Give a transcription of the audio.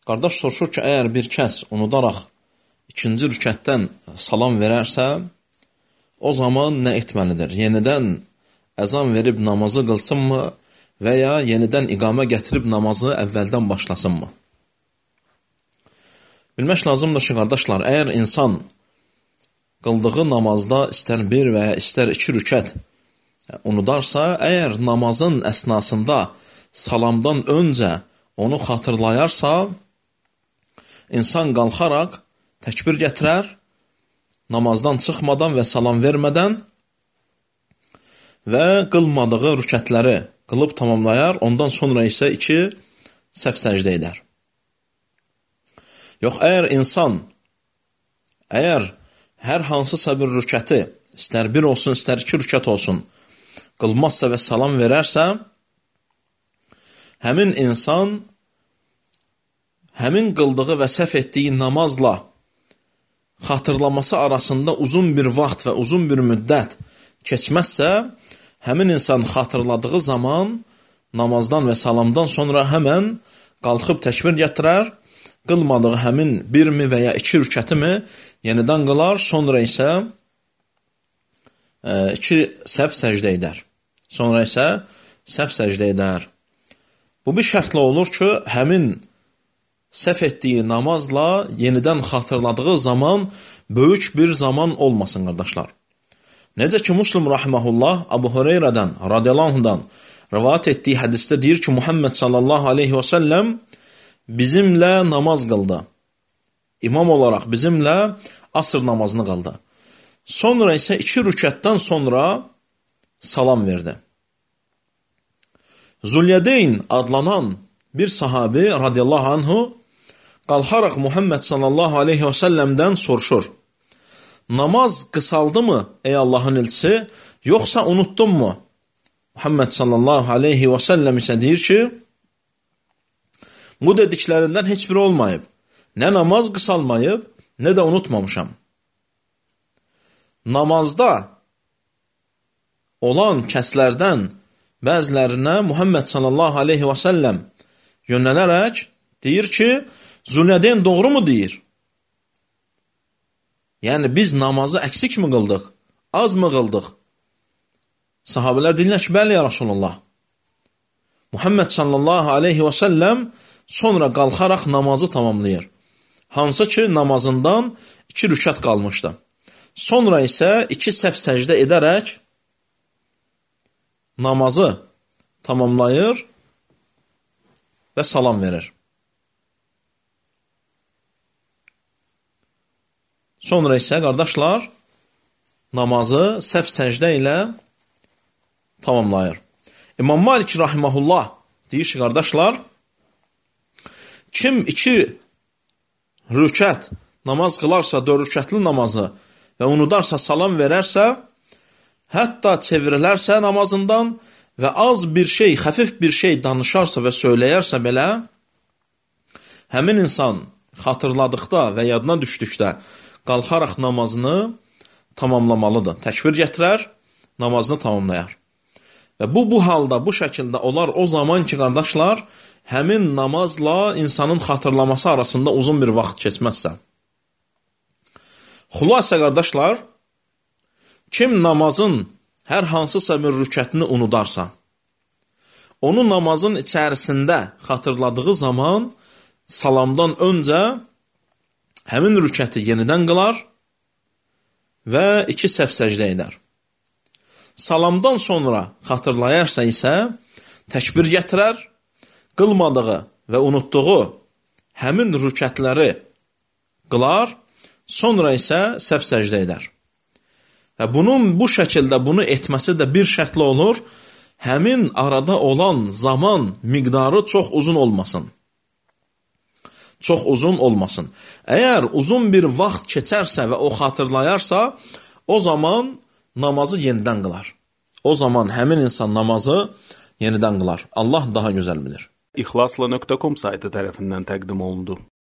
Qardaş soruşur ki, əgər bir kəs unudaraq ikinci rükətdən salam verərsə, o zaman nə etməlidir? Yenidən əzan verib namazı qılsınmı və ya yenidən iqamə gətirib namazı əvvəldən başlasınmı? Bilmək lazımdır ki, qardaşlar, əgər insan qıldığı namazda istər bir və ya istər iki rükət unudarsa, əgər namazın əsnasında salamdan öncə onu xatırlayarsa, insan qalxaraq təkbir gətirər, namazdan çıxmadan və salam vermədən və qılmadığı rükətləri qılıb tamamlayar, ondan sonra isə 2 səhv səcdə edər. Yox, əgər hər hansısa bir rükəti, istər 1 olsun, istər 2 rükət olsun, qılmazsa və salam verərsə, həmin insan həmin qıldığı və səhv etdiyi namazla xatırlaması arasında uzun bir vaxt və uzun bir müddət keçməzsə, həmin insan xatırladığı zaman namazdan və salamdan sonra həmən qalxıb təkbir gətirər, qılmadığı həmin 1 mi və ya 2 rükəti mi yenidən qılar, sonra isə 2 səhv səcdə edər. Bu bir şərtlə olur ki, həmin səhv etdiyi namazla yenidən xatırladığı zaman böyük bir zaman olmasın, qardaşlar. Necə ki, Müslim rahiməhullah Abu Hüreyrədən, radiyallahu anhudan rivayət etdiyi hədisdə deyir ki, Muhammed sallallahu aleyhi və səlləm bizimlə namaz qıldı. İmam olaraq bizimlə asr namazını qıldı. Sonra isə 2 rükətdən sonra salam verdi. Zulyədeyn adlanan bir sahabi radiyallahu anhu qalxaraq Muhammed sallallahu aleyhi və səlləmdən soruşur. Namaz qısaldı mı ey Allahın elçisi, yoxsa unuttun mu? Muhammed sallallahu aleyhi və səlləm isə deyir ki, bu dediklərindən heç biri olmayıb. Nə namaz qısalmayıb, nə də unutmamışam. Namazda olan kəslərdən bəzilərinə Muhammed sallallahu aleyhi və səlləm yönələrək deyir ki, Zulyədeyn doğru mu deyir? Yəni, biz namazı əksik mi qıldıq? Az mı qıldıq? Sahabələr deyirlər ki, bəli ya Rasulullah. Muhammed sallallahu aleyhi və səlləm sonra qalxaraq namazı tamamlayır. Hansı ki, namazından 2 rükət qalmışdı. Sonra isə 2 səhv səcdə edərək namazı tamamlayır və salam verir. Sonra isə, qardaşlar, namazı səhv səcdə ilə tamamlayır. İmam Malik rahiməhullah deyir ki, qardaşlar, kim 2 rükət namaz qılarsa, 4 rükətli namazı və unudarsa, salam verərsə, hətta çevrilərsə namazından və az bir şey, xəfif bir şey danışarsa və söyləyərsə belə, həmin insan xatırladıqda və yadına düşdükdə qalxaraq namazını tamamlamalıdır. Təkbir gətirər, namazını tamamlayar. Və bu halda, bu şəkildə olar o zaman ki, qardaşlar, həmin namazla insanın xatırlaması arasında uzun bir vaxt keçməzsə. Xülasə, qardaşlar, kim namazın hər hansısa bir rükətini unudarsa, onu namazın içərisində xatırladığı zaman salamdan öncə həmin rükəti yenidən qılar və 2 səhv səcdə edər. Salamdan sonra xatırlayarsa isə təkbir gətirər, qılmadığı və unutduğu həmin rükətləri qılar, sonra isə səhv səcdə edər. Və bunun bu şəkildə bunu etməsi də bir şərtlə olur, həmin arada olan zaman miqdarı çox uzun olmasın. Əgər uzun bir vaxt keçərsə və o xatırlayarsa, o zaman namazı yenidən qılar. O zaman həmin insan namazı yenidən qılar. Allah daha gözəl bilir. İxlasla.com saytı tərəfindən təqdim olundu.